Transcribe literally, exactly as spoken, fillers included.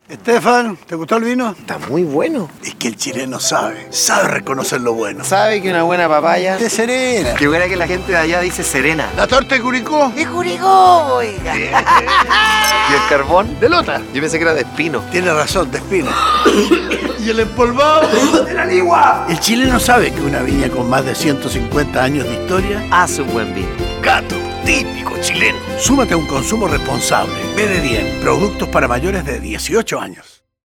Estefan, ¿te gustó el vino? Está muy bueno. Es que el chileno sabe, sabe reconocer lo bueno. Sabe que una buena papaya De Serena. Qué buena que la gente de allá dice Serena. La torta de Curicó. ¡De Curicó, oiga! ¿Y el carbón? De Lota. Yo pensé que era de espino. Tiene razón, de espino. Y el empolvado de la ligua. El chileno sabe que una viña con más de ciento cincuenta años de historia Hace un buen vino. Gato, típico chileno. Súmate a un consumo responsable. B D bien, productos para mayores de dieciocho años.